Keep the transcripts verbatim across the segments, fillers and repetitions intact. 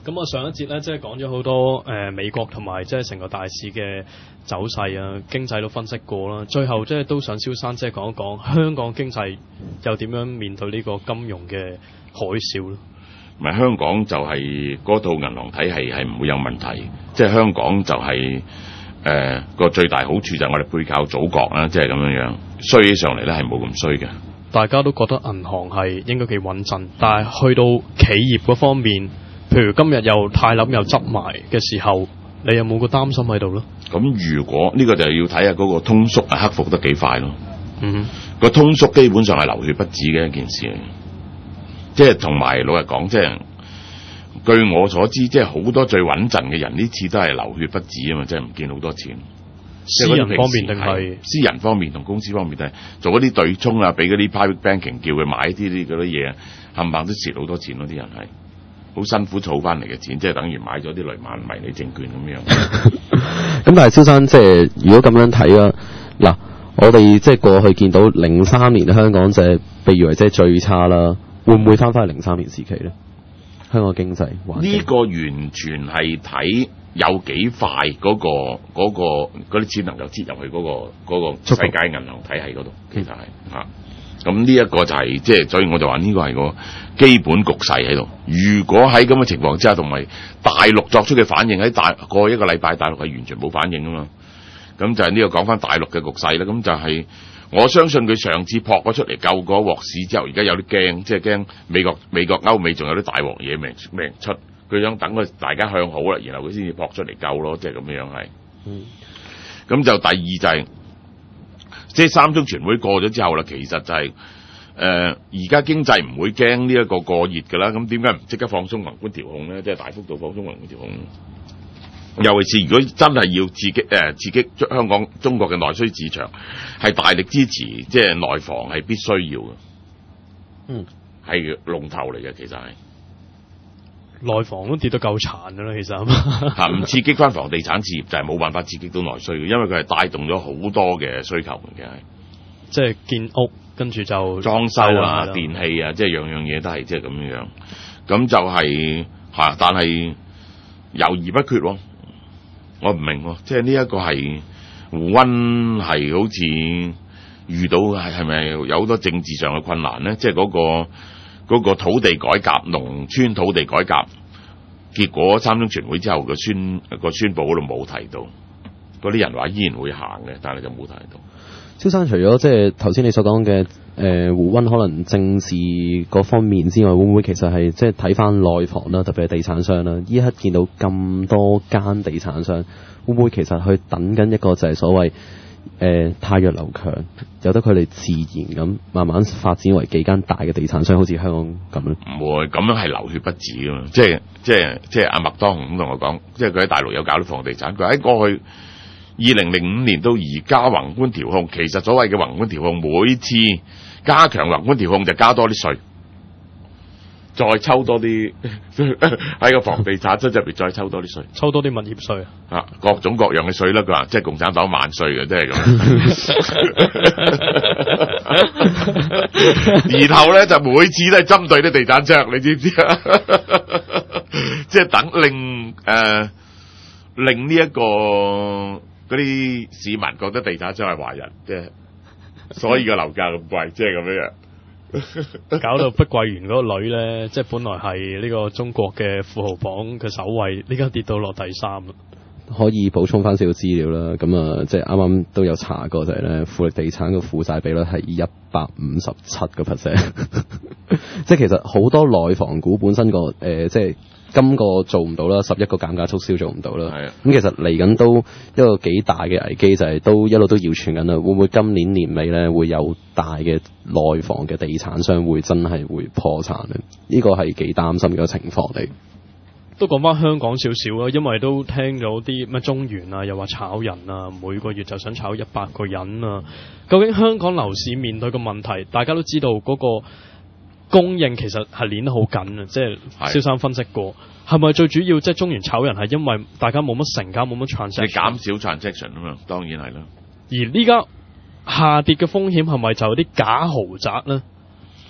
咁我上一節咧，即係講咗好多誒、呃、美國同埋即係成個大市嘅走勢啊，經濟都分析過啦。最後即係都想蕭生即係講一講香港經濟又點樣面對呢個金融嘅海嘯咧？ 唔係香港就係嗰套銀行體系係唔會有問題，即係香港就係誒個最大好處就係我哋背靠祖國啦，即係咁樣樣衰起上嚟咧係冇咁衰嘅。 大家都覺得銀行係應該幾穩陣，但係去到企業嗰方面，譬如今日又太冧又執埋嘅時候，你有冇個擔心喺度咧？ 咁如果呢、這個就要睇下嗰個通縮係克服得幾快咯。 嗯哼， 個通縮基本上係流血不止嘅一件事嚟，即係同埋老實講，即係據我所知，即係好多最穩陣嘅人呢次都係流血不止啊嘛，即係唔見好多錢。 私人方面定係私人方面同公司方面都係做嗰啲對沖啊，俾嗰啲 private banking 叫佢買啲啲嗰啲嘢，冚唪唥都蝕好多錢咯，啲人係好辛苦儲翻嚟嘅錢，即係等於買咗啲雷曼迷你證券咁樣。 咁但係蕭生即係如果咁樣睇啊，嗱，我哋即係過去見到零三年香港就係被譽為即係最差啦，會唔會翻返去零三年時期咧？香港經濟呢個完全係睇有幾快嗰、嗰個嗰、嗰個嗰啲錢能夠切入去嗰、嗰個嗰、嗰個世界銀行體系嗰度，其實係嚇。咁呢一個就係即係，所以我就話呢個係個基本局勢喺度。如果喺咁嘅情況之下，同埋大陸作出嘅反應喺大過去一個禮拜，大陸係完全冇反應噶嘛。咁就係呢個講翻大陸嘅局勢啦。咁就係、是、我相信佢上次撲咗出嚟救嗰鑊市之後，而家有啲驚，即係驚美國美國歐美仲有啲大鑊嘢未未出，佢想等佢大家向好啦，然後佢先至撲出嚟救咯，即係咁樣係。嗯。咁就第二就係、是。即係三中全會過咗之後啦，其實就係誒而家經濟唔會驚呢一個過熱㗎啦，咁點解唔即刻放鬆宏觀調控咧？即係大幅度放鬆宏觀調控。尤其是如果真係要刺激誒、呃、刺激香港中國嘅內需市場，係大力支持即係內房係必須要嘅。嗯，係龍頭嚟嘅，其實係。 內房都跌得夠殘㗎啦，其實嚇唔刺激翻房地產事業就係冇辦法刺激到內需嘅，因為佢係帶動咗好多嘅需求嘅，係即係建屋跟住就裝修啊、電器啊，即係樣樣嘢都係即係咁樣樣。咁就係、是、嚇，但係猶豫不決喎。我唔明喎，即係呢一個係胡溫係好似遇到係係咪有好多政治上嘅困難咧？即係嗰個。嗰個土地改革、農村土地改革，結果三中全會之後個宣個宣佈嗰度冇提到，嗰啲人話依然會行嘅，但係就冇提到。 蕭生除咗即係頭先你所講嘅誒胡溫可能政治嗰方面之外，會唔會其實係即係睇翻內房啦，特別係地產商啦，依刻見到咁多間地產商，會唔會其實去等緊一個就係所謂？誒、呃、汰弱留強，由得佢哋自然咁慢慢發展為幾間大嘅地產商，好似香港咁咧。 唔會咁樣係流血不止㗎嘛！即係即係即係阿麥當雄咁同我講，即係佢喺大陸有搞啲房地產，佢喺過去二零零五年到而家宏觀調控，其實所謂嘅宏觀調控，每次加強宏觀調控就加多啲稅。再抽多啲喺個房地產出入邊，再抽多啲稅， 抽多啲物業稅啊，各種各樣嘅稅啦。佢話即係共產黨萬稅嘅，即係咁。然後咧就每次都係針對啲地產商，你知唔知啊？即係等令誒、呃、令呢、這、一個嗰啲市民覺得地產商係壞人，即係所以個樓價咁貴，即係咁樣樣。 搞到碧桂園嗰個女咧，即係本來係呢個中國嘅富豪榜嘅首位，呢家跌到落第三啦。 可以補充翻少少資料啦，咁啊，即係啱啱都有查過，就係咧富力地產嘅負債比率係一百五十七個 percent，即係其實好多內房股本身個誒、呃，即係今個做唔到啦，十一個減價促銷做唔到啦。係啊，咁其實嚟緊都一個幾大嘅危機，就係、是、都一路都謠傳緊啦，會唔會今年年尾咧會有大嘅內房嘅地產商會真係會破產咧？呢、這個係幾擔心嘅情況嚟。 都講翻香港少少啦，因為都聽咗啲咩中原啊，又話炒人啊，每個月就想炒一百個人啊。究竟香港樓市面對嘅問題，大家都知道嗰個供應其實係攣得好緊啊，即係蕭生分析過，係咪最主要即係中原炒人係因為大家冇乜成交，冇乜 transaction， 你減少 transaction 啊嘛，當然係啦。 而呢家下跌嘅風險係咪就有啲假豪宅咧？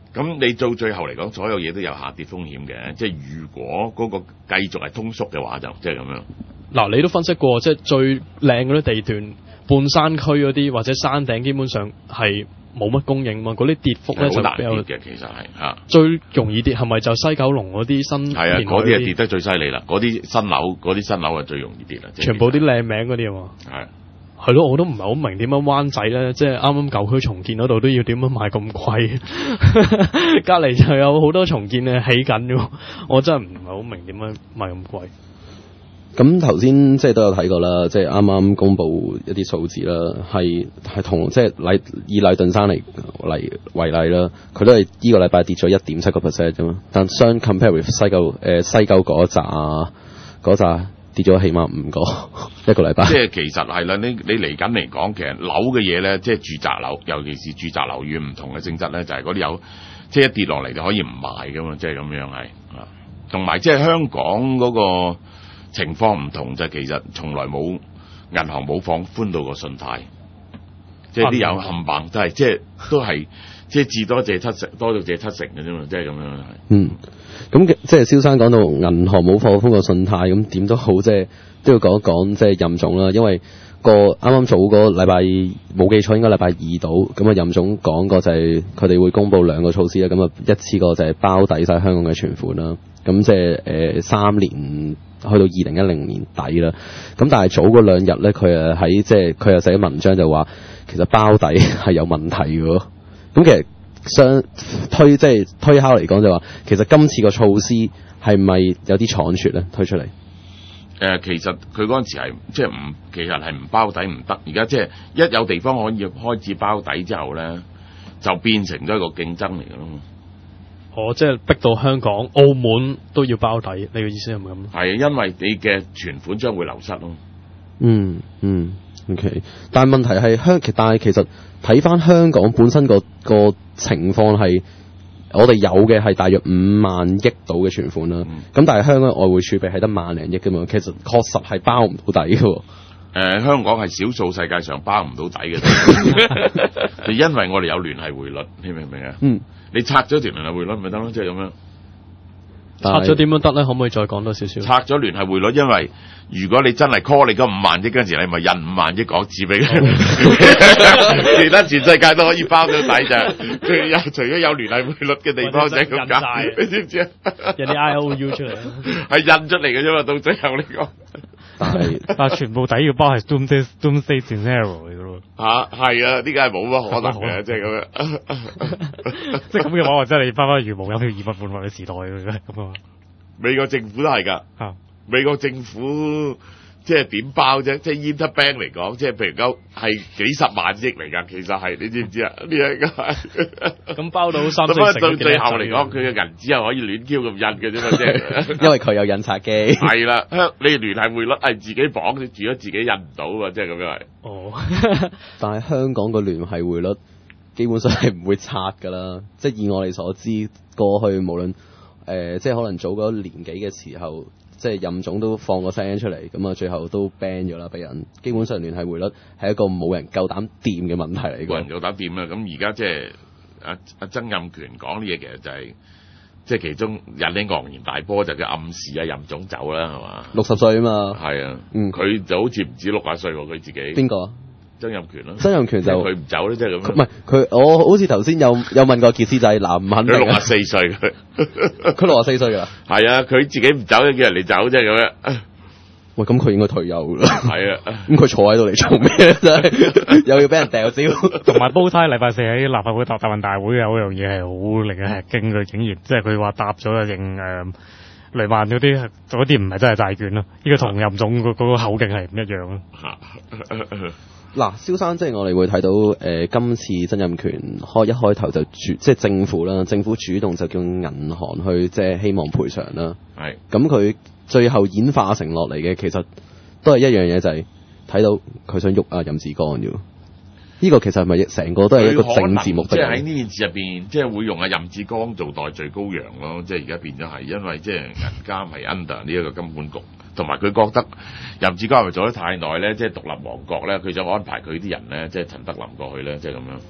咁你到最後嚟講，所有嘢都有下跌風險嘅。即係如果嗰個繼續係通縮嘅話，就即係咁樣。 嗱，你都分析過，即係最靚嗰啲地段、半山區嗰啲或者山頂，基本上係冇乜供應嘛。嗰啲跌幅咧就好難比較跌嘅，其實係嚇。 最容易跌係咪就西九龍嗰啲新？ 係啊，嗰啲係跌得最犀利啦。嗰啲新樓，嗰啲新樓係最容易跌啦。 全部啲靚名嗰啲啊嘛。 係。 係咯，我都唔係好明點樣灣仔咧，即係啱啱舊區重建嗰度都要點樣賣咁貴，隔離就有好多重建嘅起緊嘅，我真係唔係好明點樣賣咁貴。 咁頭先即係都有睇過啦，即係啱啱公布一啲數字啦，係係同即係禮以禮頓山嚟嚟為例啦，佢都係呢個禮拜跌咗一點七個 percent 啫嘛，但相 compare with 西九誒、呃、西九嗰扎嗰扎。跌咗起碼五個一個禮拜。 即係其實係啦，你你嚟緊嚟講，其實樓嘅嘢咧，即係住宅樓，尤其是住宅樓宇唔同嘅性質咧，就係嗰啲有即係一跌落嚟就可以唔賣噶嘛，即係咁樣係啊。同埋即係香港嗰個情況唔同，就係其實從來冇銀行冇放寬到個信貸，即係啲有冚唪唥都係即係都係即係至多借七成，多到借七成嘅啫嘛，即係咁樣係。 嗯。咁即係蕭生講到銀行冇放寬個信貸，咁點都好，即係都要講一講即係任總啦，因為個啱啱早個禮拜冇記錯應該禮拜二到，咁啊任總講過就係佢哋會公布兩個措施啦，咁啊一次過就係包底晒香港嘅存款啦，咁即係誒三年去到二零一零年底啦，咁但係早嗰兩日咧，佢啊喺即係佢又寫文章就話其實包底係有問題嘅，咁其實。相推即係推敲嚟講就話，其實今次個措施係咪有啲倉促咧推出嚟？誒、 呃，其實佢嗰陣時係即係唔，其實係唔包底唔得。而家即係一有地方可以開始包底之後咧，就變成咗一個競爭嚟嘅咯。 哦，即係逼到香港、澳門都要包底，你嘅意思係咪咁？ 係，因為你嘅存款將會流失咯。 嗯嗯 ，OK。但係問題係香，但係其實睇翻香港本身個個情況係，我哋有嘅係大約五萬億度嘅存款啦。咁、嗯、但係香港外匯儲備係得萬零億㗎嘛，其實確實係包唔到底嘅。誒、 呃，香港係少數世界上包唔到底嘅，就因為我哋有聯繫匯率，你明唔明啊？嗯，你拆咗條聯繫匯率咪得咯，即係咁樣。 拆咗點樣得咧？可唔可以再講多少少？ 拆咗聯繫匯率，因為如果你真係 call 你嗰五萬億嗰陣時，你咪印五萬億港紙俾佢，其他全世界都可以包到底咋。佢有除咗有聯繫匯率嘅地方就係咁解，你知唔知啊？ 有啲 I O U 出嚟， 係印出嚟嘅啫嘛。到最後嚟講， 但係但係全部底要包係 Doomsday Doomsday Scenario 嚟嘅咯。 嚇係啊！呢個係冇乜可能嘅，即係咁樣。 即係咁嘅話，我真係翻返如無有條二不半或嘅時代嘅咁啊！ 美國政府都係㗎。嚇！美國政府即係點包啫？即係 Interbank 嚟講，即係譬如講係幾十萬億嚟㗎，其實係你知唔知啊？呢一個係咁包到三四成。 咁到最後嚟講，佢嘅銀紙係可以亂 Q 咁印嘅啫嘛，即係因為佢有印刷機。係啦，你聯繫匯率係自己綁，你住咗自己印唔到啊，即係咁樣係。 哦，但係香港個聯繫匯率基本上係唔會拆㗎啦，即係以我哋所知，過去無論誒、呃，即係可能早嗰年幾嘅時候。即係任總都放個聲出嚟，咁啊最後都 ban 咗啦，俾人。基本上聯繫匯率係一個冇人夠膽掂嘅問題嚟嘅。 冇人夠膽掂啊！咁而家即係阿阿曾蔭權講啲嘢，其實就係、是、即係其中引起昂然大波，就叫暗示啊任總走啦，係嘛？ 六十歲啊嘛。係啊， 嗯，佢就好似唔止六十歲喎，佢自己。邊個？曾蔭權咯， 曾蔭權就佢唔走咧，即係咁。 唔係佢，我好似頭先有有問過傑斯仔，嗱唔肯定。 佢六十四歲，佢佢六十四歲㗎。 係啊，佢自己唔走，叫人哋走，即係咁樣。 喂，咁佢應該退休啦。係啊， 咁佢坐喺度嚟做咩咧？真係又要俾人掉蕉。 同埋煲呔禮拜四喺立法會答答問大會有一樣嘢係好令人吃驚嘅，竟然即係佢話答咗啊，認誒雷曼嗰啲嗰啲唔係真係債券咯，呢個同任總嗰嗰個口徑係唔一樣咯。 嗱，蕭生即係我哋會睇到誒、呃，今次曾蔭權開一開頭就主，即係政府啦，政府主動就叫銀行去即係希望賠償啦。係。咁佢最後演化成落嚟嘅，其實都係一樣嘢，就係睇到佢想喐啊任志剛啫。呢、呢個其實係咪成個都係一個政治目的？ 即係喺呢件事入邊，即係會用阿任志剛做代罪羔羊咯。即係而家變咗係，因為即係銀監係 under 呢一個金管局。同埋佢覺得任志剛係咪做得太耐咧？即係獨立王國咧，佢就安排佢啲人咧，即係陳德霖過去咧，即係咁樣。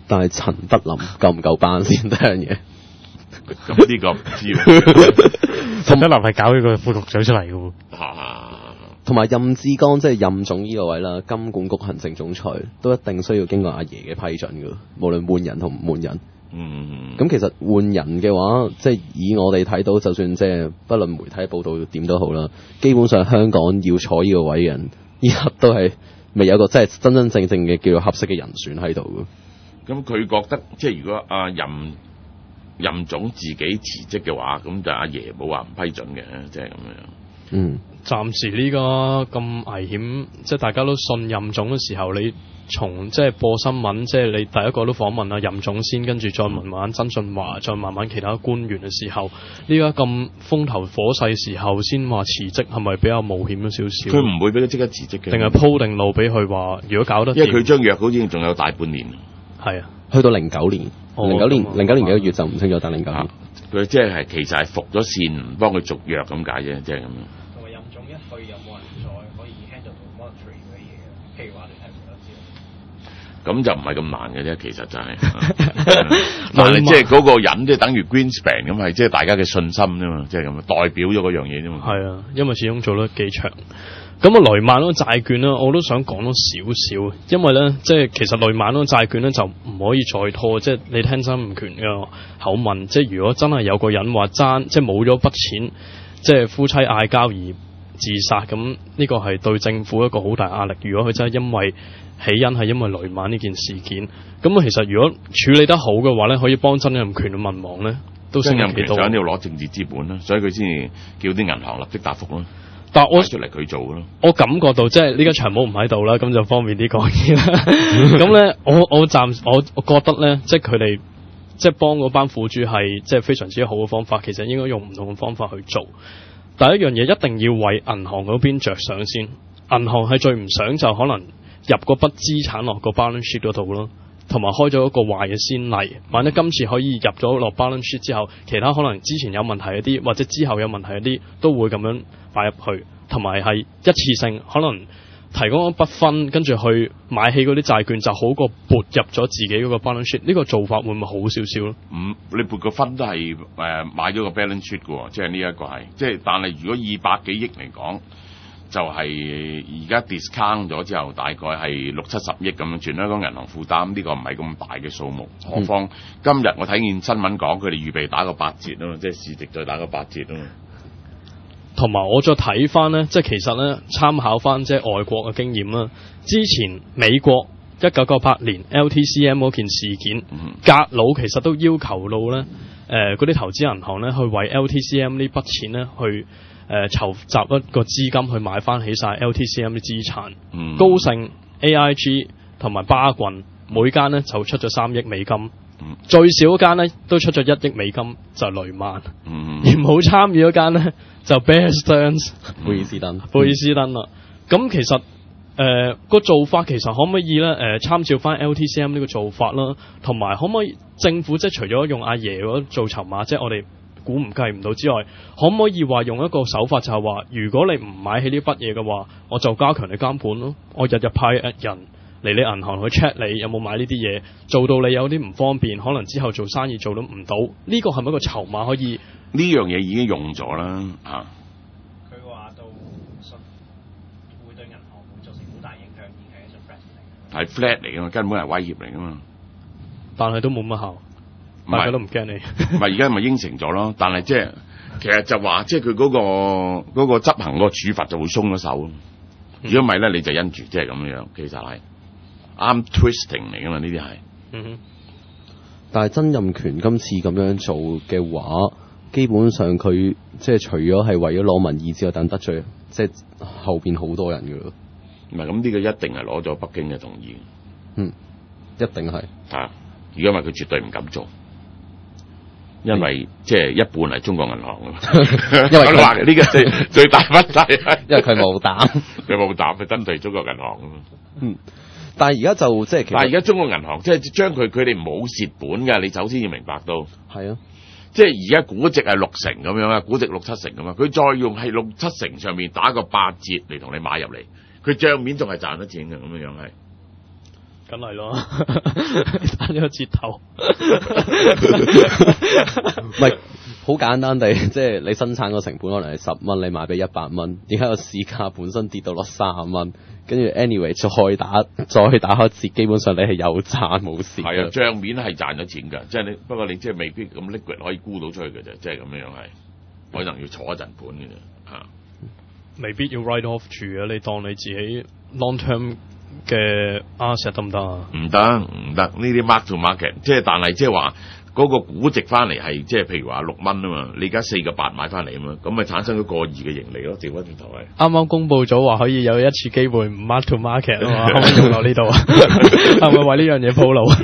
但係陳德霖夠唔夠班先第樣嘢？ 咁呢個唔知。 陳德霖係搞呢個副局長出嚟嘅喎。 同埋任志剛即係任總呢個位啦，金管局行政總裁都一定需要經過阿爺嘅批准嘅，無論換人同唔換人。 嗯， 咁其實換人嘅話，即係以我哋睇到，就算即係不論媒體報道點都好啦，基本上香港要坐呢個位嘅人，依家都係未有個即係真真正正嘅叫做合適嘅人選喺度嘅。 咁佢覺得即係如果阿任任總自己辭職嘅話，咁就阿爺冇話唔批准嘅，即係咁樣。 嗯， 暫時呢個咁危險，即係大家都信任總嘅時候，你從即係播新聞，即係你第一個都訪問阿任總先，跟住再問慢慢曾俊華，再慢慢其他官員嘅時候，呢家咁風頭火勢時候先話辭職，係咪比較冒險咗少少？ 佢唔會俾佢即刻辭職嘅， 定係鋪定路俾佢話，如果搞得掂， 因為佢張約好似仲有大半年。 係啊， 去到零九年，零九、 哦、 年零九年幾個月就唔清楚，但零九年佢即係其實係服咗線，唔幫佢續約咁解啫，即係咁樣。 同埋任總一去，有冇人再可以 handle 到 monetary 嗰啲嘢？譬如話你睇唔睇得知？ 咁就唔係咁難嘅啫，其實就係、是，但係即係嗰個人即係等於 Greenspan 咁，係即係大家嘅信心啫嘛，即係咁代表咗嗰樣嘢啫嘛。係啊，因為始終做得幾長。咁啊，雷曼嗰個債券咧，我都想講多少少，因為咧，即係其實雷曼嗰個債券咧就唔可以再拖，即係你聽曾蔭權嘅口吻，即係如果真係有個人話爭，即係冇咗筆錢，即係夫妻嗌交而自殺，咁呢個係對政府一個好大壓力。如果佢真係因為起因係因為雷曼呢件事件，咁啊，其實如果處理得好嘅話咧，可以幫曾蔭權嘅民望咧都升咗幾多。 曾蔭權想要攞政治資本啦，所以佢先至叫啲銀行立即答覆咯。 但我出嚟佢做咯， 我感覺到即係呢家長毛唔喺度啦，咁就方便啲講嘢啦。咁咧，我我暫我我覺得咧，即係佢哋即係幫嗰班苦主係即係非常之好嘅方法，其實應該用唔同嘅方法去做。第一樣嘢一定要為銀行嗰邊着想先，銀行係最唔想就可能入嗰筆資產落個 balance sheet 嗰度咯，同埋開咗一個壞嘅先例。萬一今次可以入咗落 balance sheet 之後，其他可能之前有問題一啲，或者之後有問題一啲，都會咁樣擺入去，同埋係一次性可能提供一筆分，跟住去買起嗰啲債券，就好過撥入咗自己嗰個 balance sheet。呢個做法會唔會好少少咯？ 唔，你撥個分都係誒、呃、買咗個 balance sheet 嘅喎，即係呢一個係，即係但係如果二百幾億嚟講，就係而家 discount 咗之後，大概係六七十億咁樣，全香港銀行負擔呢、呢個唔係咁大嘅數目。何況、嗯、今日我睇見新聞講，佢哋預備打個八折啊嘛，即係市值再打個八折啊嘛。 同埋我再睇翻呢，即係其實呢，參考翻即係外國嘅經驗啦。之前美國一九九八年 L T C M 嗰件事件， 嗯、 格魯其實都要求到呢誒嗰啲投資銀行呢，去為 L T C M 呢筆錢呢，去誒、呃、籌集一個資金去買翻起晒 L T C M 啲資產。 嗯、高貝爾斯登， 貝爾斯登啦。咁、嗯、其實誒、呃個做法其實可唔可以咧誒參照翻 L T C M 呢個做法啦，同埋可唔可以政府即係除咗用阿爺嗰做籌碼，即係我哋估唔計唔到之外，可唔可以話用一個手法就係話，如果你唔買起呢筆嘢嘅話，我就加強你監管咯，我日日派人嚟你銀行去 check 你有冇買呢啲嘢，做到你有啲唔方便，可能之後做生意做到唔到，呢個係咪一個籌碼可以？ 呢樣嘢已經用咗啦嚇。 佢話到信會對銀行會造成好大影響，而係一種 flat 嚟。係 flat 嚟㗎嘛，根本係威脅嚟㗎嘛。 但係都冇乜效，大家都唔驚你。 唔係而家咪應承咗咯，但係即係其實就話即係佢嗰個嗰個執行個處罰就會鬆咗手。如果唔係咧，你就因住即係咁樣，其實係。啱 twisting 嚟噶嘛？呢啲係， 嗯哼。 但係曾蔭權今次咁樣做嘅話，基本上佢即係除咗係為咗攞民意之外，但得罪即係後邊好多人噶咯。 唔係咁呢個一定係攞咗北京嘅同意。 嗯，一定係。 啊，如果唔係佢絕對唔敢做，因為即係一半係中國銀行噶嘛。因為話呢個最最大問題， 因為佢冇膽， 佢冇膽去針對中國銀行噶嘛。 嗯。但係而家就即係， 但係而家中國銀行即係將佢佢哋冇蝕本㗎，你首先要明白到。 係啊， 即係而家估值係六成咁樣啊，估值六七成咁啊，佢再用係六七成上面打個八折嚟同你買入嚟，佢帳面仲係賺得錢嘅咁樣樣係。 梗係咯，打咗個折頭。 唔係好簡單地，即係你生產個成本可能係十蚊，你賣俾一百蚊，點解個市價本身跌到落三十蚊？跟住 anyway 再打再打開折，基本上你係有賺冇蝕。 係啊，帳面係賺咗錢㗎，即係你不過你即係未必咁 liquid 可以沽到出去嘅啫，即係咁樣係，可能要坐一陣盤嘅啫嚇。 未必要 write off 住啊！你當你自己 long term 嘅 asset 得唔得啊？ 唔得唔得，呢啲 mark to market，即係但係即係話嗰個估值翻嚟係即係譬如話六蚊啊嘛，你而家四個八買翻嚟啊嘛，咁咪產生咗個二嘅盈利咯，調翻轉頭係。 啱啱公佈咗話可以有一次機會唔 mark to market 啊嘛，可唔可以用落呢度啊？係咪為呢樣嘢鋪路？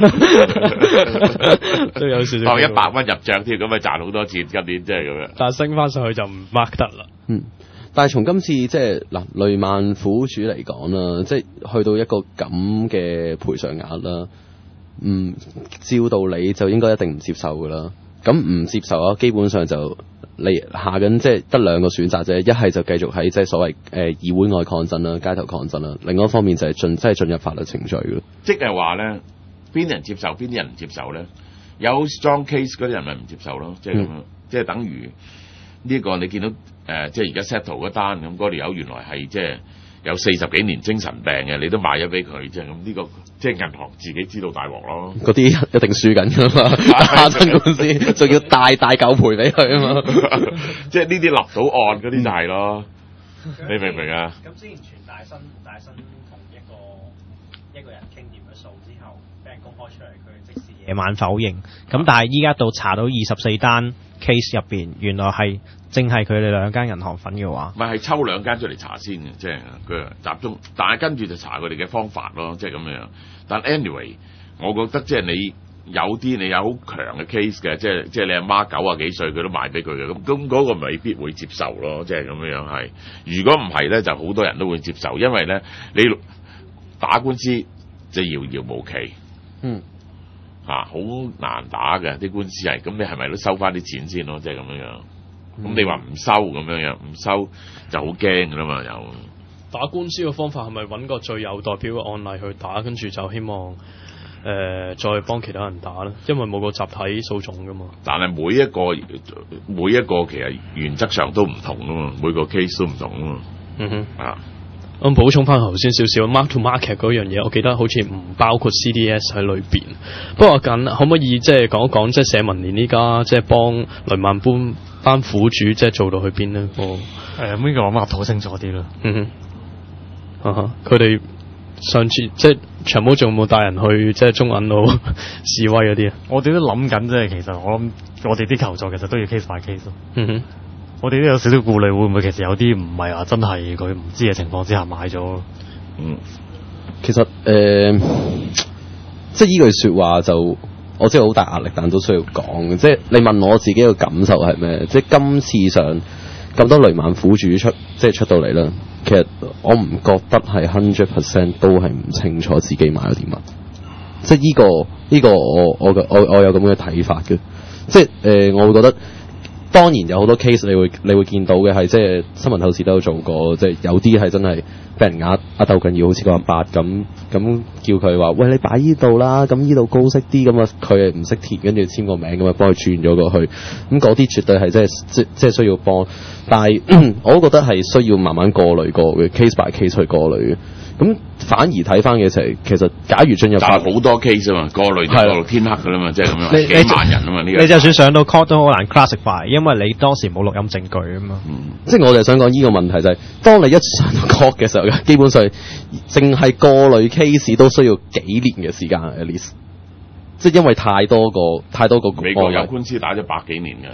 都有少少。 當一百蚊入帳添，咁咪賺好多錢，今年即係咁樣。 但係升翻上去就唔 mark 得啦。 嗯。但係從今次即係嗱雷曼苦主嚟講啦，即係去到一個咁嘅賠償額啦，嗯，照道理就應該一定唔接受㗎啦。咁唔接受啊，基本上就你下緊即係得兩個選擇啫，一係就繼續喺即係所謂誒、呃、議會外抗爭啦、街頭抗爭啦，另外一方面就係進即係進入法律程序咯。 即係話咧，邊啲人接受，邊啲人唔接受咧？有 strong case 嗰啲人咪唔接受咯，即係咁樣，嗯、即係等於呢、這個你見到。誒、呃，即係而家 settle 嗰單咁，嗰條友原來係即係有四十幾年精神病嘅，你都賣咗俾佢，即係咁呢個，即係銀行自己知道大鑊咯。嗰啲一定輸緊㗎嘛，打親官司，仲要大大嚿賠俾佢啊嘛。即係呢啲立到案嗰啲就係咯，嗯、你明唔明啊？ 咁之前全大新大新同一個一個人傾掂咗數之後，俾人公開出嚟，佢即時夜晚否認。咁但係依家到查到二十四單 case 入邊，原來係。正係佢哋兩間銀行份嘅話，咪係抽兩間出嚟查先嘅，即係佢集中，但係跟住就查佢哋嘅方法咯，即係咁樣。但 anyway，我覺得即係你有啲你有好強嘅 case 嘅，即係即係你阿媽九啊幾歲佢都賣俾佢嘅，咁咁嗰個未必會接受咯，即係咁樣係。如果唔係咧，就好多人都會接受，因為咧你打官司就遙遙無期，嗯，嚇好、啊、難打嘅啲官司係，咁你係咪都收翻啲錢先咯？即係咁樣樣。咁、嗯、你話唔收咁樣樣，唔收就好驚噶啦嘛！又打官司嘅方法係咪揾個最有代表嘅案例去打，跟住就希望誒、呃、再幫其他人打咧？因為冇個集體訴訟噶嘛。但係每一個每一個其實原則上都唔同噶嘛，每個 case 都唔同噶嘛。嗯哼啊。咁補充翻頭先少少 mark to market 嗰樣嘢，我記得好似唔包括 C D S 喺裏邊。不過緊可唔可以即係講一講，即係社民連呢家即係幫雷曼搬班苦主，即係做到去邊呢？哦，誒咁呢個我諗討清楚啲啦。嗯哼，啊哈，佢哋上次即係長毛仲有冇帶人去即係中銀度示威嗰啲啊？我哋都諗緊，即係其實我諗我哋啲求助其實都要 case by case 咯。嗯哼。我哋都有少少顧慮，會唔會其實有啲唔係話真係佢唔知嘅情況之下買咗？嗯，其實誒、呃，即係依句説話就我知道好大壓力，但都需要講嘅。即係你問我自己嘅感受係咩？即係今次上咁多雷曼苦主出，即係出到嚟啦。其實我唔覺得係 hundred percent 都係唔清楚自己買咗啲乜。即係呢、這個呢、這個我我嘅我我有咁嘅睇法嘅。即係誒、呃，我會覺得。當然有好多 case 你會你會見到嘅係即係新聞透視都有做過，即係有啲係真係俾人呃呃鬥緊要，好似個阿伯咁咁叫佢話喂，你擺依度啦，咁依度高息啲，咁啊佢係唔識填，跟住簽個名咁啊幫佢轉咗過去，咁嗰啲絕對係即係即即係需要幫，但係我都覺得係需要慢慢過濾過嘅 case by case 去過濾嘅。咁反而睇翻嘅就係，其實假如進入法，好多 case 啊嘛，過濾就過到天黑噶啦嘛，即係咁樣，幾萬人啊嘛呢個。你就算上到 court 都好難 classify，因為你當時冇錄音證據啊嘛。嗯，即係我就想講呢個問題就係、是，當你一上到 court 嘅時候，基本上淨係過濾 case 都需要幾年嘅時間 at least。即係因為太多個太多個美國有官司打咗百幾年嘅，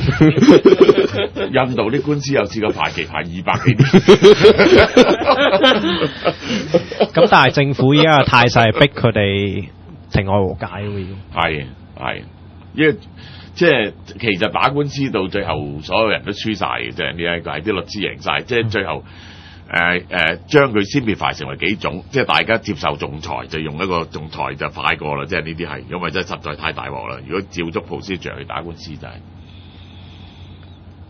印度啲官司有試過排期排二百幾年。咁但係政府依家嘅態勢係逼佢哋庭外和解喎，要係係，因為即係其實打官司到最後所有人都輸晒嘅啫，呢一個係啲律師贏晒，即係最後。誒誒，將佢 simplify 成為幾種，即係大家接受仲裁，就用一個仲裁就快過啦。即係呢啲係，因為真係實在太大鑊啦。如果照足 procedure 去打官司就係、是，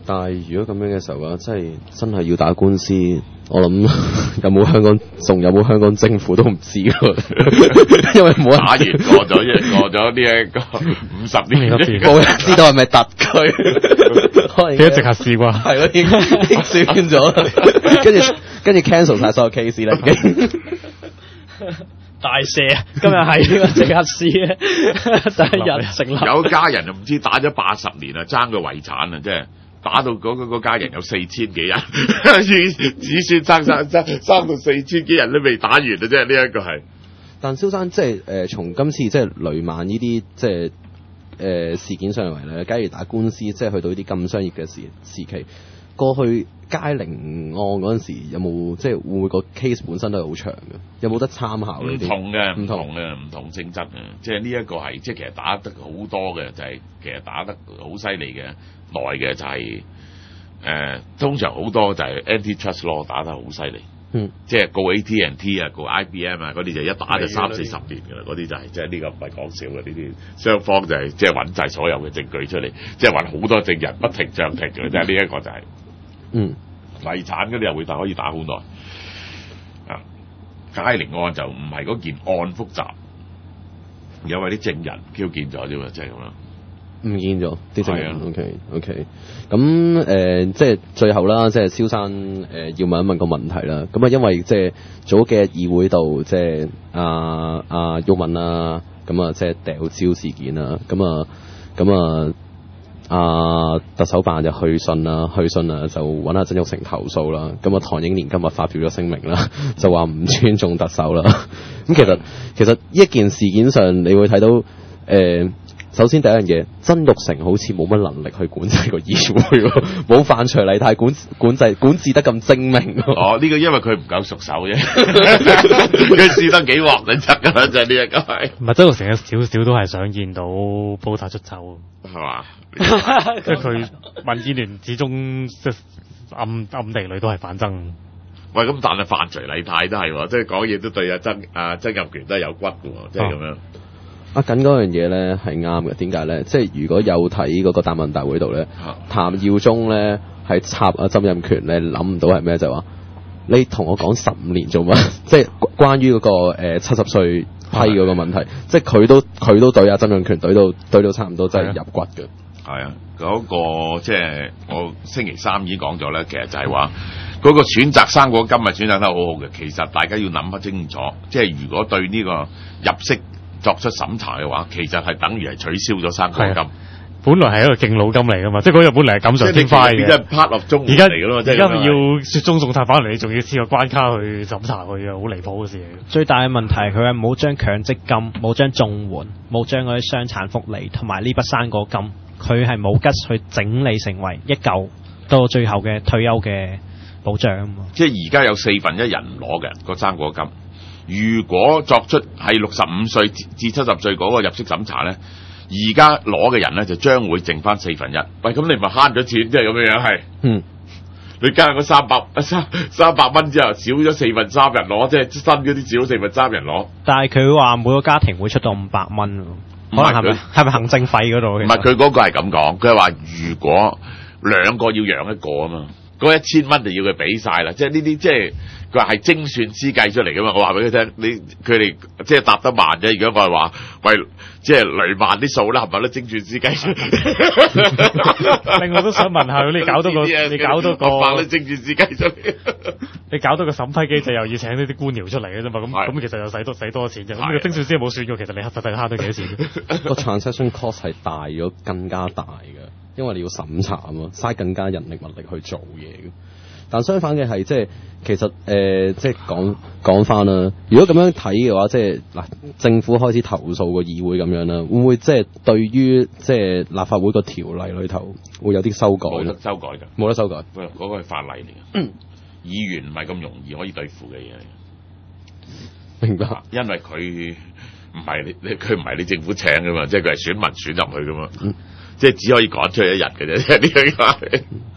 但係如果咁樣嘅時候啊，真係真係要打官司，我諗有冇香港仲有冇香港政府都唔知咯，因為冇人打完過咗一過咗呢一個五十年， 冇人知道係咪特區，可能一直核試啩， 係咯，已經已經算咗啦，跟住跟住 cancel 晒所有 case 啦，已經。 大赦，今日係呢個即刻試啊！第一日成立， 有家人就唔知打咗八十年啊，爭個遺產啊，即係打到嗰個家人有四千幾人，子孫生生生生到四千幾人都未打完啊！即係呢一個係。 但蕭生即係誒，從今次即係雷曼呢啲即係誒、呃、事件上嚟咧，假如打官司，即係去到呢啲咁商業嘅時時期，過去佳寧案嗰陣時有冇即係會唔會個 case 本身都係好長嘅？有冇得參考呢啲？ 唔同嘅，唔唔同同嘅，唔同性質嘅。即係呢一個係即係其實打得好多嘅，就係、是、其實打得好犀利嘅，耐嘅就係、是、誒、呃、通常好多就係 antitrust law 打得好犀利。 嗯， 即係告 A T and T 啊，告 I B M 啊，嗰啲就一打就三四十年㗎啦，嗰啲就係、是、即係呢個唔係講笑嘅，呢啲雙方就係、是、即係揾晒所有嘅證據出嚟，即係揾好多證人不停漲停嘅，即係呢一個就係、是、 嗯遺產嗰啲又會打可以打好耐啊。佳寧案就唔係嗰件案複雜，因為啲證人挑見咗啫嘛，即係咁啦。 唔見咗啲證人。 係啊 OK OK，咁誒、呃、即係最後啦，即係蕭生誒、呃、要問一問個問題啦。咁啊，因為即係早幾日議會度即係阿阿毓民啦，咁啊即係掉蕉事件啦，咁啊咁啊啊特首辦就去信啦，去信啊就揾阿曾鈺成投訴啦。咁啊唐英年今日發表咗聲明啦，就話唔尊重特首啦。咁其實其實呢一件事件上，你會睇到誒。呃首先第一樣嘢，曾鈺成好似冇乜能力去管制個議會喎，冇范徐麗泰管管制管治得咁精明。 哦，呢、這個因為佢唔夠熟手啫，佢試得幾鑊就得㗎啦，就係呢一個係。 唔係曾鈺成有少少都係想見到煲塔出走， 係嘛？ 即係佢民建聯始終即係暗暗地裏都係反爭。 喂，咁但係范徐麗泰都係喎，即係講嘢都對阿曾阿曾蔭權都係有骨嘅喎，即係咁樣。 阿緊嗰樣嘢咧係啱嘅，點解咧？即係如果有睇嗰個答問大會度咧， 啊、 譚耀宗咧係插阿曾蔭權咧，諗唔到係咩就係話，你同我講十五年做乜？即係關於嗰、嗰個七十歲批嗰個問題，即係佢都佢都對阿曾蔭權對到對到差唔多真係入骨嘅。 係啊，嗰、嗰個即係我星期三已經講咗咧，其實就係話嗰個選擇生果金係選擇得好好嘅。其實大家要諗得清楚，即係如果對呢個入息作出審查嘅話，其實係等於係取消咗生果金。 本來係一個敬老金嚟噶嘛，即係嗰日本嚟係錦上添花嘅。 即係 part of 中而家嚟噶咯， 而家要雪中送炭，反嚟你仲要黐個關卡去審查佢啊，好離譜嘅事嚟。 最大嘅問題，佢係冇將強積金、冇將綜援、冇將嗰啲傷殘福利同埋呢筆生果金，佢係冇吉去整理成為一嚿到最後嘅退休嘅保障啊嘛。 即係而家有四分一人唔攞嘅個生果金。如果作出係六十五歲至七十歲嗰個入息審查咧，而家攞嘅人咧就將會剩翻四分一。喂，咁你咪慳咗錢，即係咁樣樣係。嗯，你加嗰三百三三百蚊之後，少咗四分三人攞，即係新嗰啲少咗四分三人攞。 但係佢話每個家庭會出到五百蚊，可能係咪係咪行政費嗰度？ 唔係佢嗰個係咁講，佢係話如果兩個要養一個啊嘛，嗰一千蚊就要佢俾晒啦。即係呢啲即係。佢話係精算師計出嚟噶嘛，我話俾佢聽，你佢哋即係答得慢啫。如果我係話喂，即係雷曼啲數啦，係咪都精算師計出嚟？ 另外都想問下，你搞到個你搞到個百都精算師計出嚟， 你搞到個審批機制又要請呢啲官僚出嚟嘅啫嘛，咁咁其實又使多使多錢啫。咁個精算師有冇算過？其實你實際慳咗幾多錢？ 個 transaction cost 係大咗，更加大嘅，因為你要審查啊嘛，嘥更加人力物力去做嘢嘅。但相反嘅係，即係其實誒、呃，即係講講翻啦。如果咁樣睇嘅話，即係嗱，政府開始投訴個議會咁樣啦，會唔會即係對於即係立法會個條例裏頭會有啲修改？ 冇得修改㗎， 冇得修改。 喂，嗰個係法例嚟嘅，嗯、議員唔係咁容易可以對付嘅嘢嚟。 明白， 因為佢唔係你，佢唔係你政府請㗎嘛，即係佢係選民選入去㗎嘛，嗯、即係只可以趕出去一日嘅啫，即係呢樣嘢。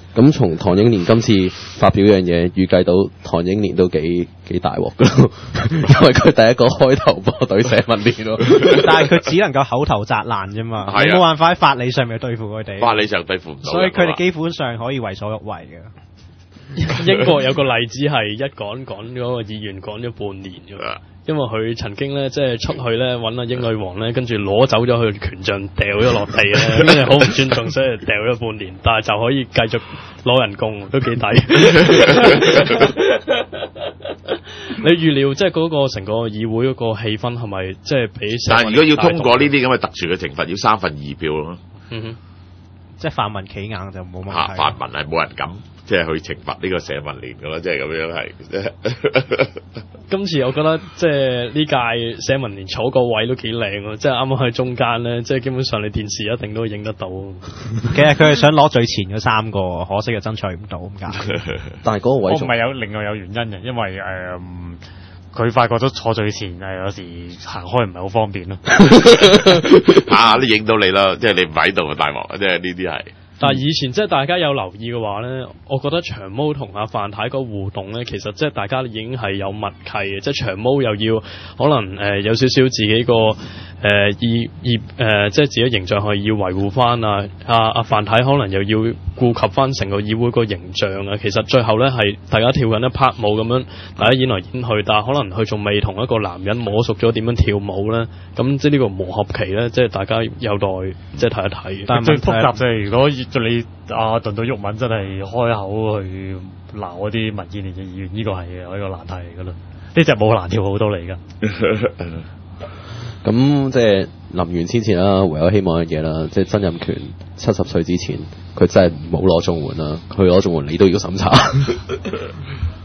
咁從唐英年今次發表樣嘢，預計到唐英年都幾幾大鑊噶咯，因為佢第一個開頭波隊社民連咯。 但係佢只能夠口頭砸爛啫嘛， 係啊你冇辦法喺法理上面對付佢哋。 法理上對付唔到， 所以佢哋基本上可以為所欲為嘅。 英國有個例子係一講講咗個議員講咗半年㗎，因為佢曾經咧即係出去咧揾阿英女王咧，跟住攞走咗佢權杖掉咗落地咧，跟住好唔尊重，所以掉咗半年，但係就可以繼續攞人工，都幾抵。你預料即係嗰個成個議會嗰個氣氛係咪即係比？ 但係如果要通過呢啲咁嘅特殊嘅懲罰，要三分二票咯。 嗯哼， 即係泛民企硬就冇問題。 嚇、啊，泛民係冇人敢即係去懲罰呢個社民連㗎啦，即係咁樣係。 今次我覺得即係呢屆社民連坐個位都幾靚喎，即係啱啱喺中間咧，即係基本上你電視一定都影得到。 其實佢係想攞最前嗰三個，可惜就爭取唔到咁解。 但係嗰個位仲我唔係有另外有原因嘅，因為誒佢發覺咗坐最前誒有時行開唔係好方便咯。 下下都影到你啦，即係你唔喺度啊，大鑊！即係呢啲係。 但係以前即係大家有留意嘅話咧，我覺得長毛同阿范太個互動咧，其實即係大家已經係有默契嘅，即係長毛又要可能誒、呃、有少少自己個誒意意誒，即係自己形象係要維護翻啊，阿阿范太可能又要顧及翻成個議會個形象啊。其實最後咧係大家跳緊一拍舞咁樣，大家演來演去，但係可能佢仲未同一個男人摸熟咗點樣跳舞咧，咁即係呢個磨合期咧，即係大家有待即係睇一睇。 但係最複雜就係如果你阿頓到毓民真係開口去鬧嗰啲民建聯嘅議員，呢、這個係一個難題嚟㗎啦。呢隻舞難跳好多嚟㗎。 咁即係臨完之前啦，唯有希望嘅嘢啦，即係曾蔭權七十歲之前，佢真係冇攞綜援啦，佢攞綜援你都要審查。